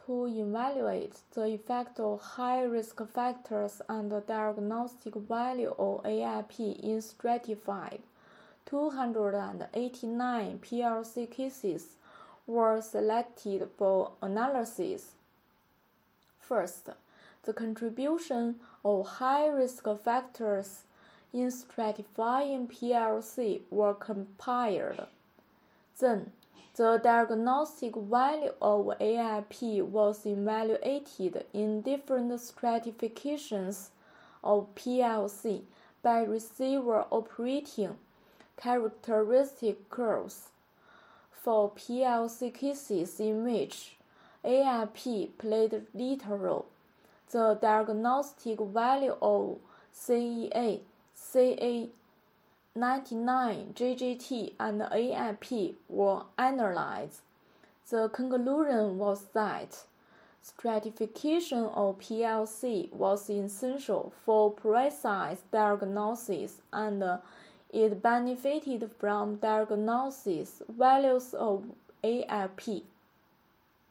To evaluate the effect of high-risk factors and the diagnostic value of AIP in stratified 289 PLC cases were selected for analysis. First, the contribution of high-risk factors in stratifying PLC were compiled. Then, the diagnostic value of AIP was evaluated in different stratifications of PLC by receiver operating characteristic curves. For PLC cases in which AIP played little role, the diagnostic value of CEA, CA99, JJT, and AIP were analyzed. The conclusion was that stratification of PLC was essential for precise diagnosis, and it benefited from diagnosis values of AIP.